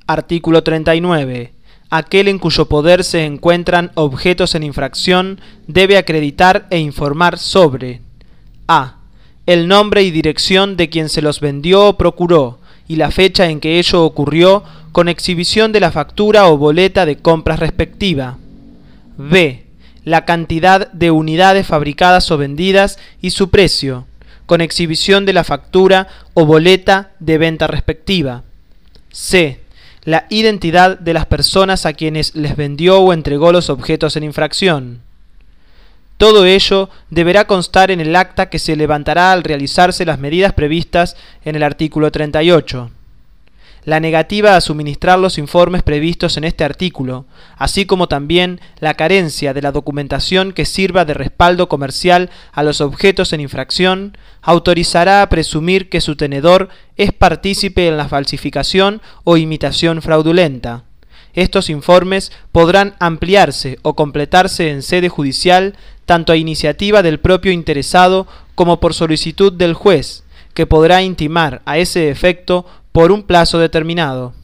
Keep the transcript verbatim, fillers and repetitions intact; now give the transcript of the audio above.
Artículo treinta y nueve. Aquel en cuyo poder se encuentran objetos en infracción debe acreditar e informar sobre a. El nombre y dirección de quien se los vendió o procuró y la fecha en que ello ocurrió con exhibición de la factura o boleta de compras respectiva. b. La cantidad de unidades fabricadas o vendidas y su precio, con exhibición de la factura o boleta de venta respectiva. c. La identidad de las personas a quienes les vendió o entregó los objetos en infracción. Todo ello deberá constar en el acta que se levantará al realizarse las medidas previstas en el artículo treinta y ocho. La negativa a suministrar los informes previstos en este artículo, así como también la carencia de la documentación que sirva de respaldo comercial a los objetos en infracción, autorizará a presumir que su tenedor es partícipe en la falsificación o imitación fraudulenta. Estos informes podrán ampliarse o completarse en sede judicial tanto a iniciativa del propio interesado como por solicitud del juez, que podrá intimar a ese efecto por un plazo determinado.